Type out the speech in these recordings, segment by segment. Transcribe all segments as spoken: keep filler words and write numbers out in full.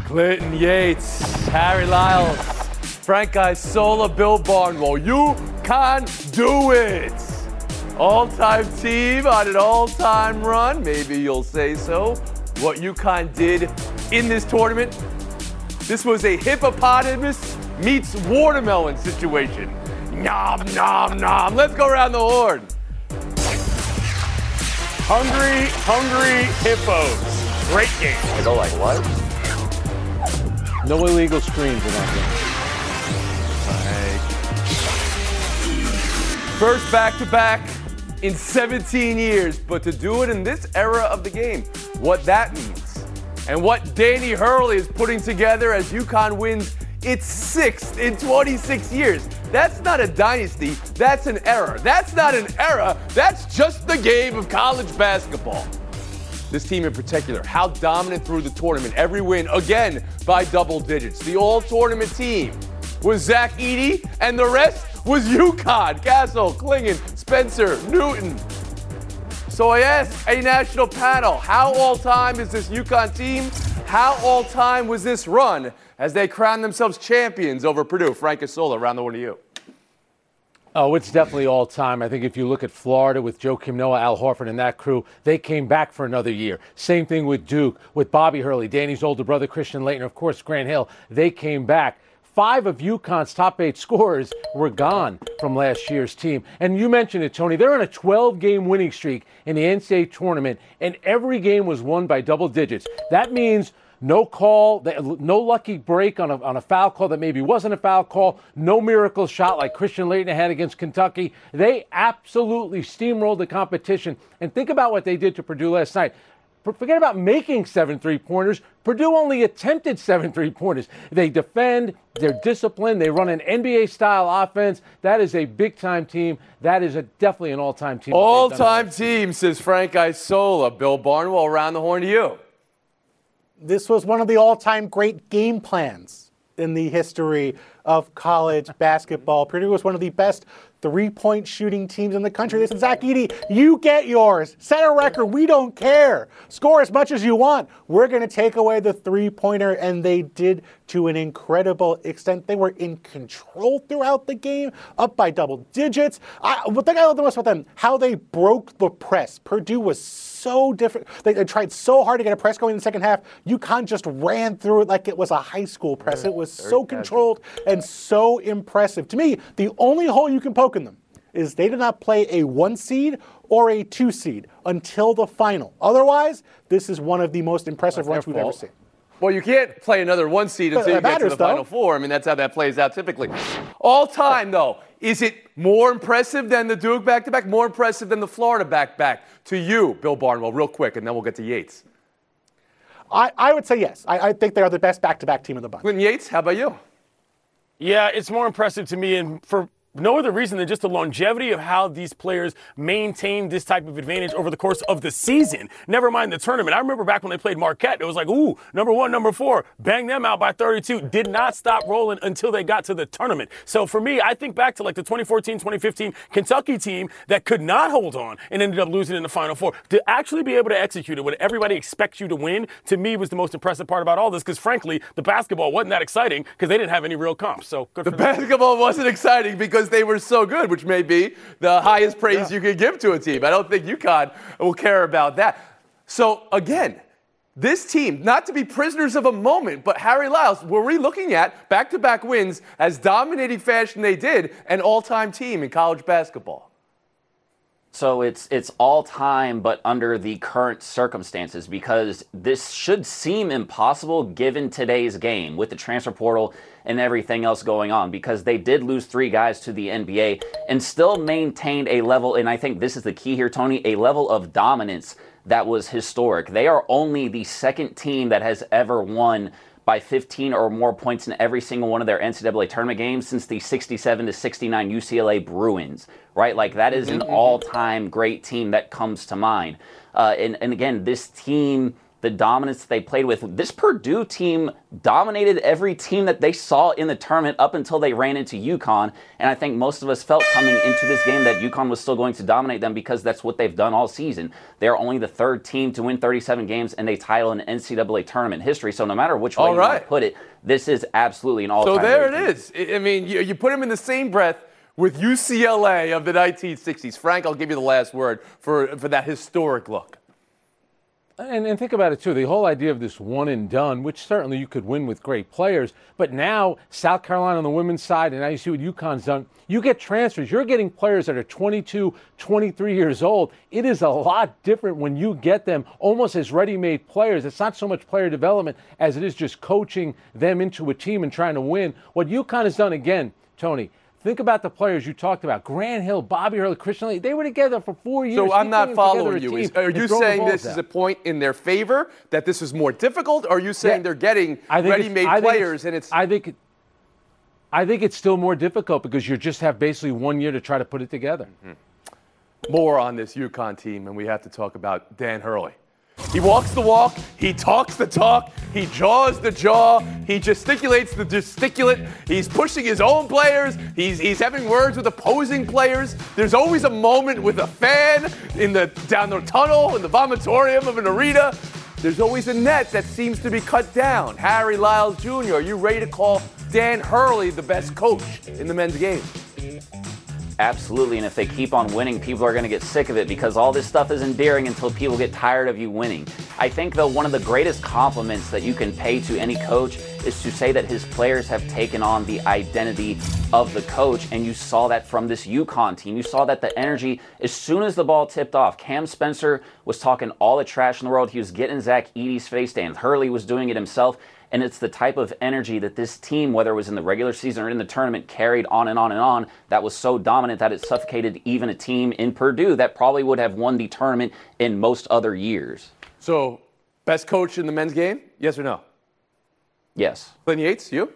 Clinton Yates, Harry Lyles, Frank Isola, Bill Barnwell. You can do it. All-time team on an all-time run. Maybe you'll say so. What UConn did in this tournament, this was a hippopotamus meets watermelon situation. Nom, nom, nom. Let's go around the horn. Hungry, hungry hippos. Great game. I go like, what? No illegal screens in that game. First back-to-back in seventeen years, but to do it in this era of the game, what that means, and what Danny Hurley is putting together as UConn wins its sixth in twenty-six years. That's not a dynasty, that's an era. That's not an era, that's just the game of college basketball. This team in particular, how dominant through the tournament. Every win, again, by double digits. The all-tournament team was Zach Edey, and the rest was UConn. Castle, Clingan, Spencer, Newton. So I ask a national panel, how all-time is this UConn team? How all-time was this run as they crowned themselves champions over Purdue? Frank Isola, around the horn to you. Oh, it's definitely all time. I think if you look at Florida with Joakim Noah, Al Horford, and that crew, they came back for another year. Same thing with Duke, with Bobby Hurley, Danny's older brother, Christian Laettner, of course, Grant Hill. They came back. Five of UConn's top eight scorers were gone from last year's team. And you mentioned it, Tony. They're on a twelve-game winning streak in the N C double A tournament, and every game was won by double digits. That means no call, no lucky break on a, on a foul call that maybe wasn't a foul call, no miracle shot like Christian Laettner had against Kentucky. They absolutely steamrolled the competition. And think about what they did to Purdue last night. Forget about making seven three-pointers. Purdue only attempted seven three-pointers. They defend, they're disciplined, they run an N B A-style offense. That is a big-time team. That is a, definitely an all-time team. All-time team, says Frank Isola. Bill Barnwell, around the horn to you. This was one of the all-time great game plans in the history of college basketball. Purdue was one of the best three-point shooting teams in the country. They said, Zach Edey, you get yours. Set a record. We don't care. Score as much as you want. We're going to take away the three-pointer, and they did to an incredible extent. They were in control throughout the game, up by double digits. I, the thing I love the most about them, how they broke the press. Purdue was so different. They, they tried so hard to get a press going in the second half. UConn just ran through it like it was a high school press. It was so controlled and so impressive. To me, the only hole you can poke in them is they did not play a one seed or a two seed until the final. Otherwise, this is one of the most impressive runs we've ever seen. Well, you can't play another one seed until you get to the Final Four. I mean, that's how that plays out typically. All time, though, is it more impressive than the Duke back-to-back? More impressive than the Florida back-to-back? To you, Bill Barnwell, real quick, and then we'll get to Yates. I, I would say yes. I, I think they are the best back-to-back team in the bunch. Clinton Yates, how about you? Yeah, it's more impressive to me, and for no other reason than just the longevity of how these players maintain this type of advantage over the course of the season. Never mind the tournament. I remember back when they played Marquette, it was like, ooh, number one, number four, bang them out by thirty-two. Did not stop rolling until they got to the tournament. So for me, I think back to like the twenty fourteen twenty fifteen Kentucky team that could not hold on and ended up losing in the Final Four. To actually be able to execute it when everybody expects you to win, to me, was the most impressive part about all this, because frankly, the basketball wasn't that exciting because they didn't have any real comps. So good for them. The basketball wasn't exciting because they were so good, which may be the highest praise yeah. you could give to a team. I don't think UConn will care about that. So, again, this team, not to be prisoners of a moment, but Harry Lyles, were we looking at back-to-back wins as dominating fashion they did, an all-time team in college basketball? So it's it's all time, but under the current circumstances, because this should seem impossible given today's game with the transfer portal and everything else going on, because they did lose three guys to the N B A and still maintained a level, and I think this is the key here, Tony, a level of dominance that was historic. They are only the second team that has ever won by fifteen or more points in every single one of their N C double A tournament games since the sixty-seven to sixty-nine U C L A Bruins, right? Like, that is an all-time great team that comes to mind. Uh, and, and again, this team the dominance they played with. This Purdue team dominated every team that they saw in the tournament up until they ran into UConn. And I think most of us felt coming into this game that UConn was still going to dominate them because that's what they've done all season. They're only the third team to win thirty-seven games and they title in N C double A tournament history. So no matter which way all you right. want to put it, this is absolutely an all-time So there great it team. is. I mean, you, you put him in the same breath with U C L A of the nineteen sixties. Frank, I'll give you the last word for, for that historic look. And, and think about it, too. The whole idea of this one and done, which certainly you could win with great players, but now South Carolina on the women's side, and now you see what UConn's done, you get transfers. You're getting players that are twenty-two, twenty-three years old. It is a lot different when you get them almost as ready-made players. It's not so much player development as it is just coaching them into a team and trying to win. What UConn has done, again, Tony, think about the players you talked about. Grant Hill, Bobby Hurley, Christian Lee. They were together for four years. So I'm He not put following together you. a Is, team are you and throw the saying balls this is out. a point in their favor, that this is more difficult? Or are you saying Yeah. they're getting I think it's- ready-made I think players and it's... I think, I think it's still more difficult because you just have basically one year to try to put it together. Mm-hmm. More on this UConn team, and we have to talk about Dan Hurley. He walks the walk, he talks the talk, he jaws the jaw, he gesticulates the gesticulate, he's pushing his own players, he's he's having words with opposing players. There's always a moment with a fan in the down the tunnel, in the vomitorium of an arena. There's always a net that seems to be cut down. Harry Lyles Junior, are you ready to call Dan Hurley the best coach in the men's game? Absolutely, and if they keep on winning, people are going to get sick of it because all this stuff is endearing until people get tired of you winning. I think, though, one of the greatest compliments that you can pay to any coach is to say that his players have taken on the identity of the coach, and you saw that from this UConn team. You saw that the energy, as soon as the ball tipped off, Cam Spencer was talking all the trash in the world. He was getting Zach Edey's face. Dan Hurley was doing it himself. And it's the type of energy that this team, whether it was in the regular season or in the tournament, carried on and on and on, that was so dominant that it suffocated even a team in Purdue that probably would have won the tournament in most other years. So, best coach in the men's game? Yes or no? Yes. Glenn Yates, you?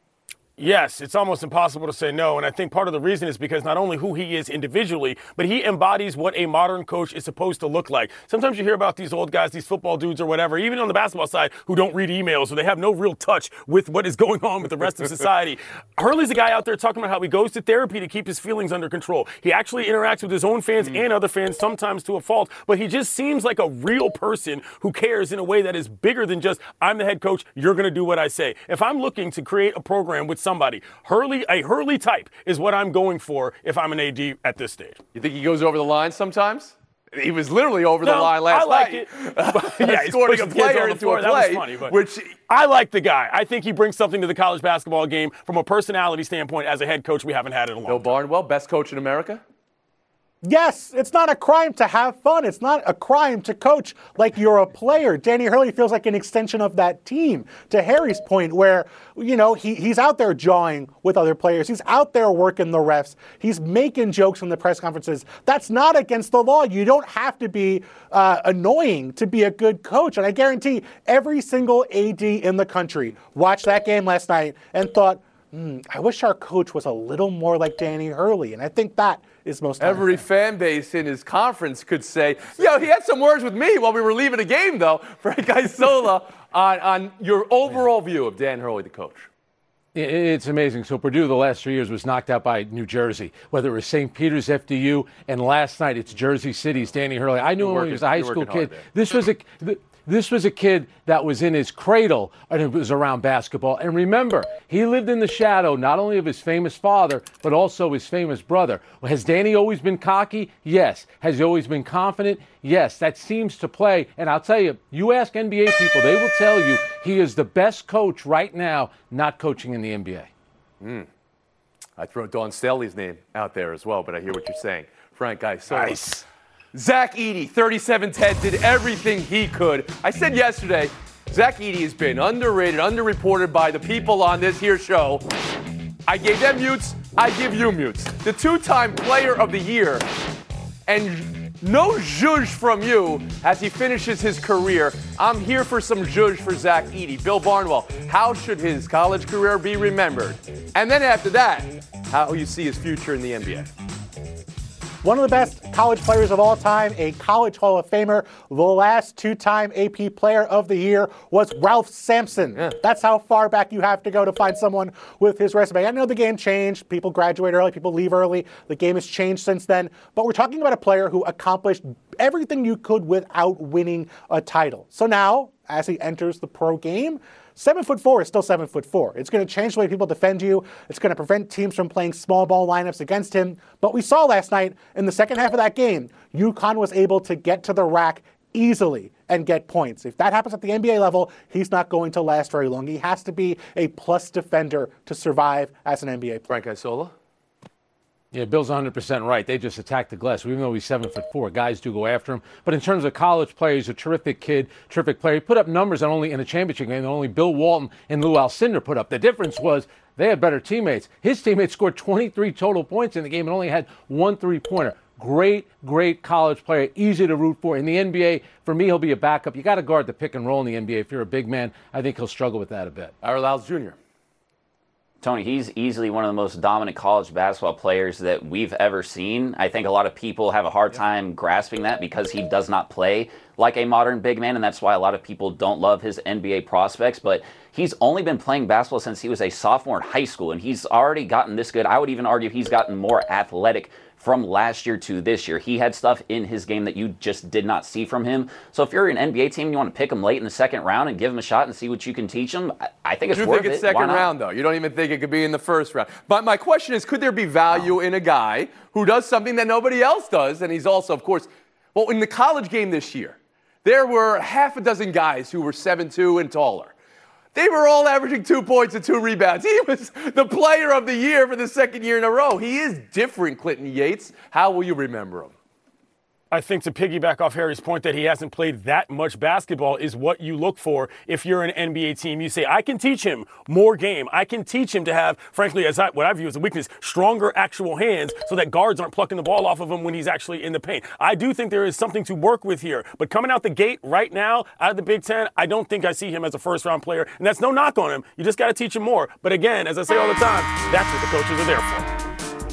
Yes, it's almost impossible to say no, and I think part of the reason is because not only who he is individually, but he embodies what a modern coach is supposed to look like. Sometimes you hear about these old guys, these football dudes or whatever, even on the basketball side, who don't read emails or they have no real touch with what is going on with the rest of society. Hurley's a guy out there talking about how he goes to therapy to keep his feelings under control. He actually interacts with his own fans mm. and other fans, sometimes to a fault, but he just seems like a real person who cares in a way that is bigger than just, I'm the head coach, you're going to do what I say. If I'm looking to create a program with somebody, Hurley, a Hurley type is what I'm going for if I'm an A D at this stage. You think he goes over the line sometimes? He was literally over no, the line last I like night. It. But, yeah, he's scoring a pushing player kids into floor. a That play, was funny, but which I like the guy. I think he brings something to the college basketball game from a personality standpoint as a head coach we haven't had in a long Bill time. Barnwell, best coach in America? Yes, it's not a crime to have fun. It's not a crime to coach like you're a player. Danny Hurley feels like an extension of that team. To Harry's point, where, you know, he, he's out there jawing with other players. He's out there working the refs. He's making jokes in the press conferences. That's not against the law. You don't have to be uh, annoying to be a good coach. And I guarantee every single A D in the country watched that game last night and thought, mm, I wish our coach was a little more like Danny Hurley. And I think that is most Every unfair. fan base in his conference could say, yo, he had some words with me while we were leaving a game, though. Frank Isola, on, on your overall view of Dan Hurley, the coach. It's amazing. So Purdue the last three years was knocked out by New Jersey, whether it was Saint Peter's, F D U, and last night it's Jersey City's Danny Hurley. I knew him when he was a high school kid. This was a this was a kid that was in his cradle and it was around basketball. And remember, he lived in the shadow not only of his famous father, but also his famous brother. Has Danny always been cocky? Yes. Has he always been confident? Yes. That seems to play. And I'll tell you, you ask N B A people, they will tell you he is the best coach right now not coaching in the N B A. Mm. I throw Dawn Staley's name out there as well, but I hear what you're saying. Frank Isola. Nice. Zach Edey, thirty-seven ten, did everything he could. I said yesterday, Zach Edey has been underrated, underreported by the people on this here show. I gave them mutes, I give you mutes. The two-time player of the year, and no zhuzh from you as he finishes his career. I'm here for some zhuzh for Zach Edey. Bill Barnwell, how should his college career be remembered? And then after that, how you see his future in the N B A. One of the best college players of all time, a college Hall of Famer, the last two-time A P Player of the Year was Ralph Sampson. Yeah. That's how far back you have to go to find someone with his resume. I know the game changed. People graduate early, people leave early. The game has changed since then. But we're talking about a player who accomplished everything you could without winning a title. So now, as he enters the pro game, Seven foot four is still seven foot four. It's going to change the way people defend you. It's going to prevent teams from playing small ball lineups against him. But we saw last night in the second half of that game, UConn was able to get to the rack easily and get points. If that happens at the N B A level, he's not going to last very long. He has to be a plus defender to survive as an N B A player. Frank Isola? Yeah, Bill's one hundred percent right. They just attacked the glass. Even though he's seven foot four, guys do go after him. But in terms of college players, he's a terrific kid, terrific player. He put up numbers that only in a championship game that only Bill Walton and Lou Alcindor put up. The difference was they had better teammates. His teammates scored twenty-three total points in the game and only had one three-pointer. Great, great college player, easy to root for. In the N B A, for me, he'll be a backup. You got to guard the pick and roll in the N B A. If you're a big man, I think he'll struggle with that a bit. Ira Lyles Junior Tony, he's easily one of the most dominant college basketball players that we've ever seen. I think a lot of people have a hard time grasping that because he does not play like a modern big man, and that's why a lot of people don't love his N B A prospects. But he's only been playing basketball since he was a sophomore in high school, and he's already gotten this good. I would even argue he's gotten more athletic from last year to this year. He had stuff in his game that you just did not see from him. So if you're an N B A team and you want to pick him late in the second round and give him a shot and see what you can teach him, I think it's you worth think it's it. second round, though? You don't even think it could be in the first round. But my question is, could there be value in a guy who does something that nobody else does? And he's also, of course, well, in the college game this year, there were half a dozen guys who were seven two and taller. They were all averaging two points and two rebounds. He was the player of the year for the second year in a row. He is different, Clinton Yates. How will you remember him? I think to piggyback off Harry's point that he hasn't played that much basketball is what you look for if you're an N B A team. You say, I can teach him more game. I can teach him to have, frankly, as I, what I view as a weakness, stronger actual hands so that guards aren't plucking the ball off of him when he's actually in the paint. I do think there is something to work with here. But coming out the gate right now, out of the Big Ten, I don't think I see him as a first-round player. And that's no knock on him. You just got to teach him more. But again, as I say all the time, that's what the coaches are there for.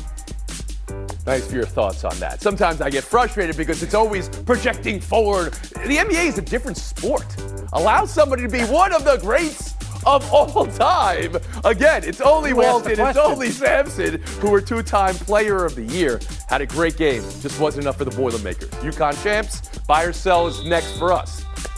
Thanks for your thoughts on that. Sometimes I get frustrated because it's always projecting forward. The N B A is a different sport. Allow somebody to be one of the greats of all time. Again, it's only Walton, it's only Sampson, who were two-time player of the year. Had a great game. Just wasn't enough for the Boilermakers. UConn champs, buy or sell is next for us.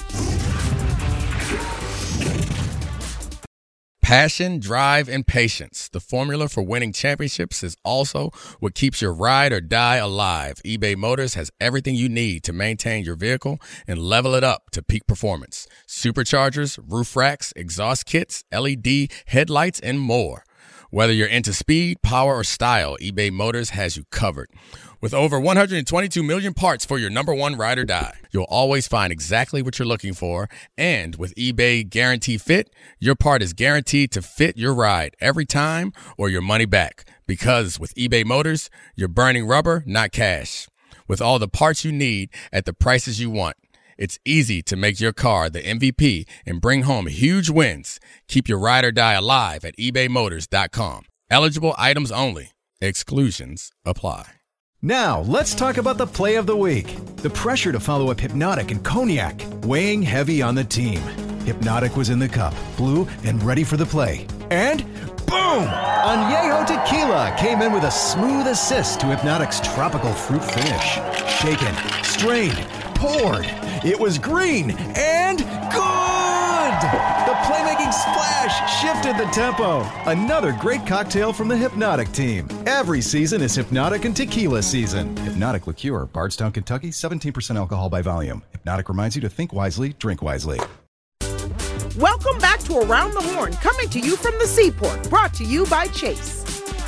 Passion, drive, and patience. The formula for winning championships is also what keeps your ride or die alive. eBay Motors has everything you need to maintain your vehicle and level it up to peak performance. Superchargers, roof racks, exhaust kits, L E D headlights, and more. Whether you're into speed, power, or style, eBay Motors has you covered. With over one hundred twenty-two million parts for your number one ride or die, you'll always find exactly what you're looking for. And with eBay Guarantee Fit, your part is guaranteed to fit your ride every time or your money back. Because with eBay Motors, you're burning rubber, not cash. With all the parts you need at the prices you want, it's easy to make your car the M V P and bring home huge wins. Keep your ride or die alive at ebay motors dot com. Eligible items only. Exclusions apply. Now, let's talk about the play of the week. The pressure to follow up Hypnotic and Cognac, weighing heavy on the team. Hypnotic was in the cup, blue, and ready for the play. And boom! Añejo Tequila came in with a smooth assist to Hypnotic's tropical fruit finish. Shaken, strained, poured. It was green and good! The playmaking splash shifted the tempo. Another great cocktail from the Hypnotic team. Every season is Hypnotic and Tequila season. Hypnotic Liqueur, Bardstown, Kentucky, seventeen percent alcohol by volume. Hypnotic reminds you to think wisely, drink wisely. Welcome back to Around the Horn, coming to you from the Seaport, brought to you by Chase.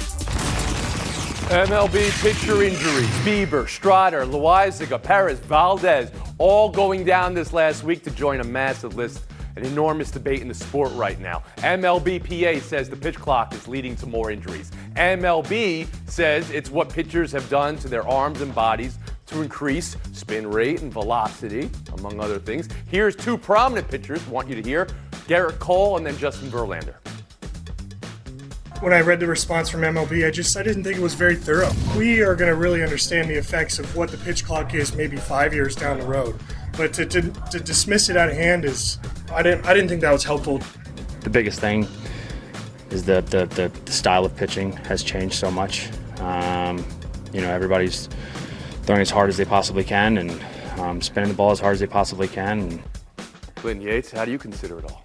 M L B pitcher injuries. Bieber, Strider, Loaiziga, Perez, Valdez, all going down this last week to join a massive list. An enormous debate in the sport right now. M L B P A says the pitch clock is leading to more injuries. M L B says it's what pitchers have done to their arms and bodies to increase spin rate and velocity, among other things. Here's two prominent pitchers I want you to hear, Garrett Cole and then Justin Verlander. when I read the response from M L B, I just I didn't think it was very thorough. We are going to really understand the effects of what the pitch clock is maybe five years down the road. But to, to, to dismiss it out of hand is, I didn't I didn't think that was helpful. The biggest thing is that the, the, the style of pitching has changed so much. Um, you know, everybody's throwing as hard as they possibly can and um, spinning the ball as hard as they possibly can. And Clinton Yates, how do you consider it all?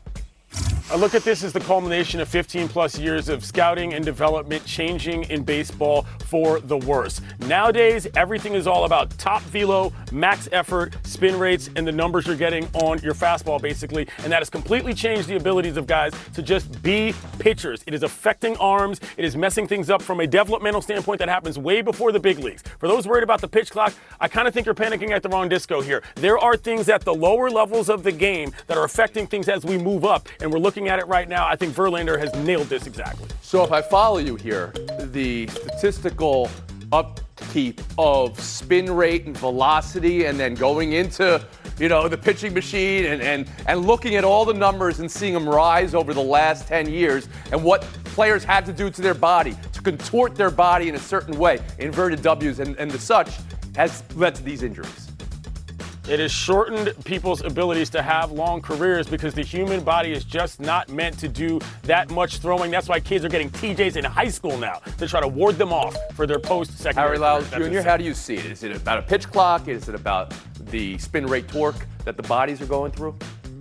I look at this as the culmination of fifteen plus years of scouting and development changing in baseball for the worse. Nowadays, everything is all about top velo, max effort, spin rates, and the numbers you're getting on your fastball, basically. And that has completely changed the abilities of guys to just be pitchers. It is affecting arms. It is messing things up from a developmental standpoint that happens way before the big leagues. For those worried about the pitch clock, I kind of think you're panicking at the wrong disco here. There are things at the lower levels of the game that are affecting things as we move up, and we're looking at it right now. I think Verlander has nailed this exactly. So if I follow you here, the statistical upkeep of spin rate and velocity and then going into, you know, the pitching machine and, and, and looking at all the numbers and seeing them rise over the last ten years and what players had to do to their body to contort their body in a certain way, inverted W's and, and the such, has led to these injuries. It has shortened people's abilities to have long careers because the human body is just not meant to do that much throwing. That's why kids are getting T Js in high school now to try to ward them off for their post-secondary Harry Lyles careers. Junior, how do you see it? Is it about a pitch clock? Is it about the spin rate torque that the bodies are going through?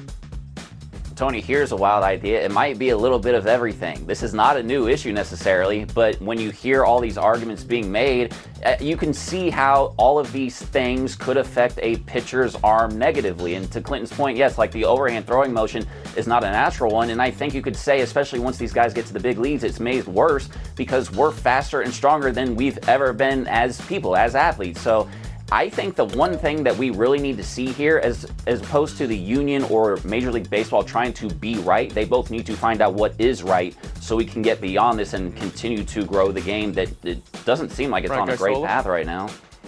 Tony, here's a wild idea. It might be a little bit of everything. This is not a new issue necessarily, but when you hear all these arguments being made, uh, you can see how all of these things could affect a pitcher's arm negatively. And to Clinton's point, yes, like the overhand throwing motion is not a natural one. And I think you could say, especially once these guys get to the big leagues, it's made worse because we're faster and stronger than we've ever been as people, as athletes. So I think the one thing that we really need to see here, as as opposed to the union or Major League Baseball trying to be right, they both need to find out what is right so we can get beyond this and continue to grow the game that it doesn't seem like it's Frank on a great Isola? path right now.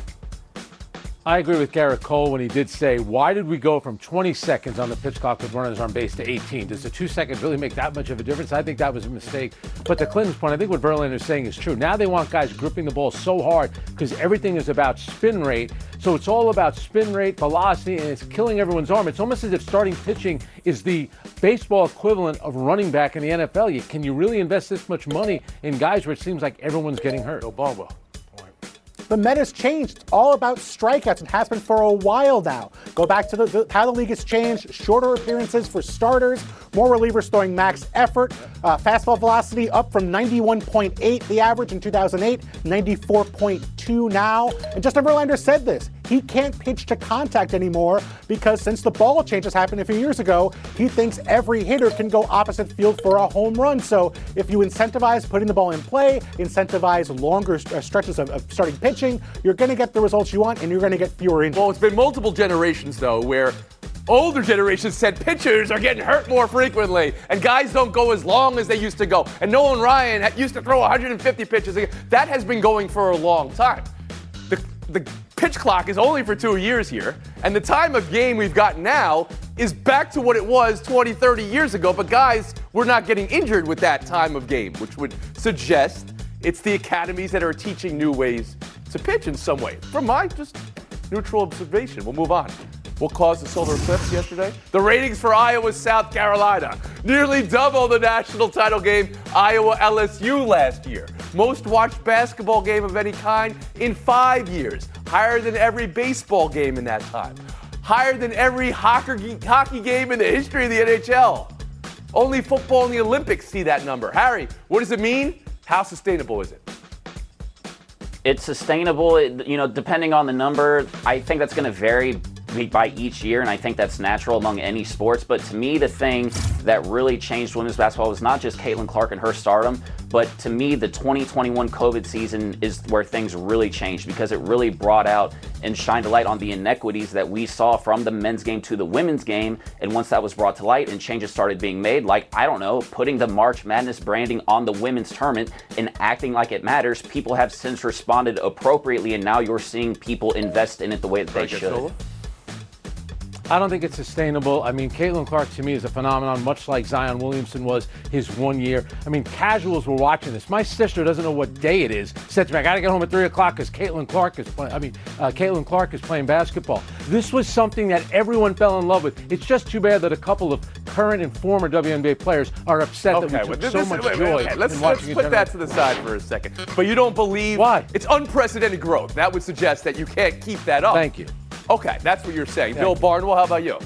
I agree with Garrett Cole when he did say, why did we go from twenty seconds on the pitch clock with runners on base to eighteen? Does the two seconds really make that much of a difference? I think that was a mistake. But to Clinton's point, I think what Verlander is saying is true. Now they want guys gripping the ball so hard because everything is about spin rate. So it's all about spin rate, velocity, and it's killing everyone's arm. It's almost as if starting pitching is the baseball equivalent of running back in the N F L. You, can you really invest this much money in guys where it seems like everyone's getting hurt? No Barber. The meta's changed. It's all about strikeouts and has been for a while now. Go back to the, the, how the league has changed. Shorter appearances for starters, more relievers throwing max effort. Uh, fastball velocity up from ninety-one point eight, the average in two thousand eight, ninety-four point two now. And Justin Verlander said this. He can't pitch to contact anymore because since the ball changes happened a few years ago, he thinks every hitter can go opposite field for a home run. So if you incentivize putting the ball in play, incentivize longer st- stretches of, of starting pitching, you're going to get the results you want and you're going to get fewer injuries. Well, it's been multiple generations, though, where older generations said pitchers are getting hurt more frequently and guys don't go as long as they used to go. And Nolan Ryan had, used to throw one hundred fifty pitches. That has been going for a long time. The, the pitch clock is only for two years here, and the time of game we've got now is back to what it was twenty, thirty years ago, but guys, we're not getting injured with that time of game, which would suggest it's the academies that are teaching new ways to pitch in some way. From my just neutral observation, we'll move on. What caused the solar eclipse yesterday? The ratings for Iowa, South Carolina. Nearly double the national title game, Iowa L S U last year. Most watched basketball game of any kind in five years. Higher than every baseball game in that time. Higher than every hockey, hockey game in the history of the N H L. Only football and the Olympics see that number. Harry, what does it mean? How sustainable is it? It's sustainable, you know, depending on the number. I think that's going to vary by each year, and I think that's natural among any sports. But to me, the thing that really changed women's basketball was not just Caitlin Clark and her stardom, but to me, the twenty twenty-one COVID season is where things really changed because it really brought out and shined a light on the inequities that we saw from the men's game to the women's game. And once that was brought to light and changes started being made, like, I don't know, putting the March Madness branding on the women's tournament and acting like it matters, people have since responded appropriately, and now you're seeing people invest in it the way that they should. I I don't think it's sustainable. I mean, Caitlin Clark to me is a phenomenon, much like Zion Williamson was his one year. I mean, casuals were watching this. My sister doesn't know what day it is. Said to me, I got to get home at three o'clock because Caitlin Clark is playing. I mean, uh, Caitlin Clark is playing basketball. This was something that everyone fell in love with. It's just too bad that a couple of current and former W N B A players are upset okay, that we well, took this, so this, much wait, joy wait, okay. Let's, in let's watching put it. that to the side for a second. But you don't believe Why? It's unprecedented growth. That would suggest that you can't keep that up. Thank you. Okay, that's what you're saying. Thank Bill you. Barnwell, how about you?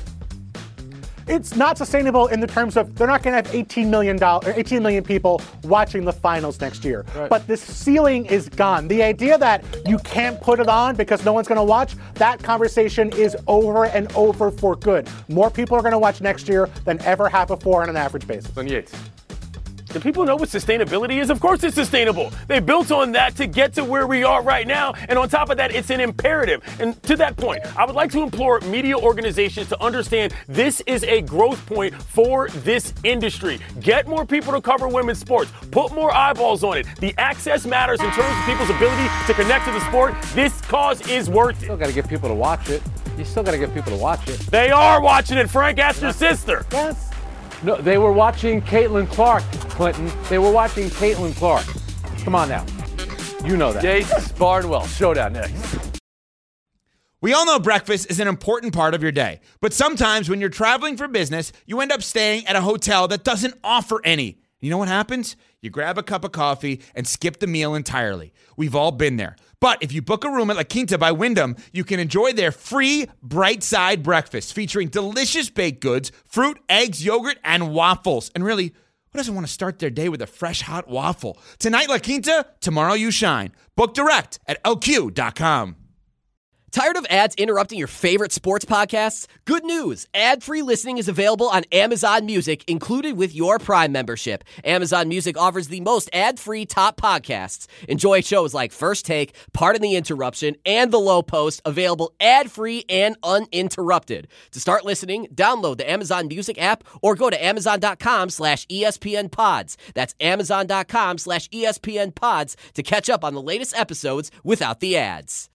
It's not sustainable in the terms of they're not going to have eighteen million dollars, or eighteen million people watching the finals next year. Right. But this ceiling is gone. The idea that you can't put it on because no one's going to watch, that conversation is over and over for good. More people are going to watch next year than ever have before on an average basis. Glenn Yates. Do people know what sustainability is? Of course it's sustainable. They built on that to get to where we are right now. And on top of that, it's an imperative. And to that point, I would like to implore media organizations to understand this is a growth point for this industry. Get more people to cover women's sports. Put more eyeballs on it. The access matters in terms of people's ability to connect to the sport. This cause is worth it. Still got to get people to watch it. You still got to get people to watch it. They are watching it. Frank, ask your sister. Yes. No, they were watching Caitlin Clark, Clinton. They were watching Caitlin Clark. Come on now. You know that. Yates, Barnwell, showdown next. We all know breakfast is an important part of your day, but sometimes when you're traveling for business, you end up staying at a hotel that doesn't offer any. You know what happens? You grab a cup of coffee and skip the meal entirely. We've all been there. But if you book a room at La Quinta by Wyndham, you can enjoy their free Bright Side breakfast featuring delicious baked goods, fruit, eggs, yogurt, and waffles. And really, who doesn't want to start their day with a fresh hot waffle? Tonight, La Quinta, tomorrow you shine. Book direct at L Q dot com. Tired of ads interrupting your favorite sports podcasts? Good news. Ad-free listening is available on Amazon Music, included with your Prime membership. Amazon Music offers the most ad-free top podcasts. Enjoy shows like First Take, Pardon the Interruption, and The Low Post, available ad-free and uninterrupted. To start listening, download the Amazon Music app or go to amazon.com slash ESPN pods. That's amazon.com slash ESPN pods to catch up on the latest episodes without the ads.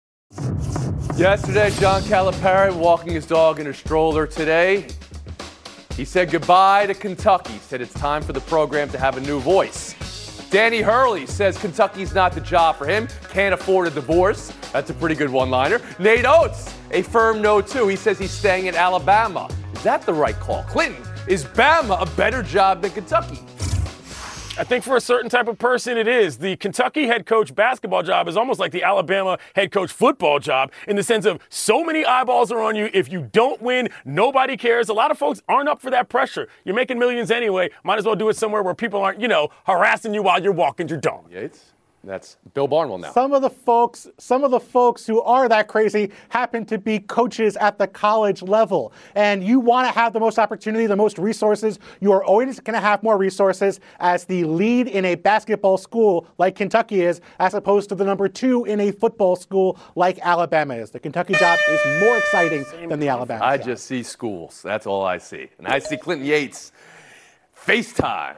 Yesterday, John Calipari walking his dog in a stroller. Today, he said goodbye to Kentucky, said it's time for the program to have a new voice. Danny Hurley says Kentucky's not the job for him, can't afford a divorce. That's a pretty good one-liner. Nate Oates, a firm no, too. He says he's staying at Alabama. Is that the right call? Clinton, is Bama a better job than Kentucky? I think for a certain type of person it is. The Kentucky head coach basketball job is almost like the Alabama head coach football job in the sense of so many eyeballs are on you. If you don't win, nobody cares. A lot of folks aren't up for that pressure. You're making millions anyway. Might as well do it somewhere where people aren't, you know, harassing you while you're walking your dog. Yates? That's Bill Barnwell now. Some of the folks, some of the folks who are that crazy happen to be coaches at the college level. And you want to have the most opportunity, the most resources. You are always going to have more resources as the lead in a basketball school like Kentucky is, as opposed to the number two in a football school like Alabama is. The Kentucky job is more exciting than the Alabama I job. just see schools. That's all I see. And I see Clinton Yates. FaceTime.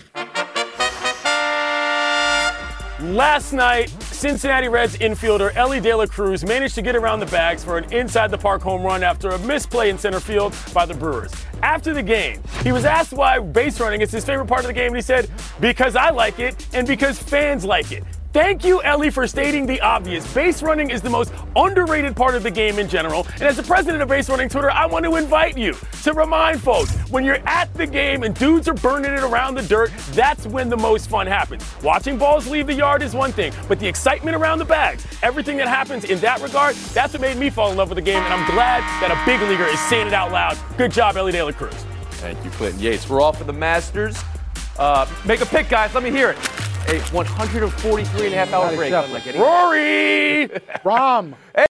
Last night, Cincinnati Reds infielder Elly De La Cruz managed to get around the bags for an inside-the-park home run after a misplay in center field by the Brewers. After the game, he was asked why base running is his favorite part of the game, and he said, because I like it and because fans like it. Thank you, Elly, for stating the obvious. Base running is the most underrated part of the game in general. And as the president of Base Running Twitter, I want to invite you to remind folks, when you're at the game and dudes are burning it around the dirt, that's when the most fun happens. Watching balls leave the yard is one thing, but the excitement around the bags, everything that happens in that regard, that's what made me fall in love with the game. And I'm glad that a big leaguer is saying it out loud. Good job, Elly De La Cruz. Thank you, Clinton Yates. We're off for the Masters. Uh, make a pick, guys. Let me hear it. A one hundred forty-three and a half hour break. Rory! Rom.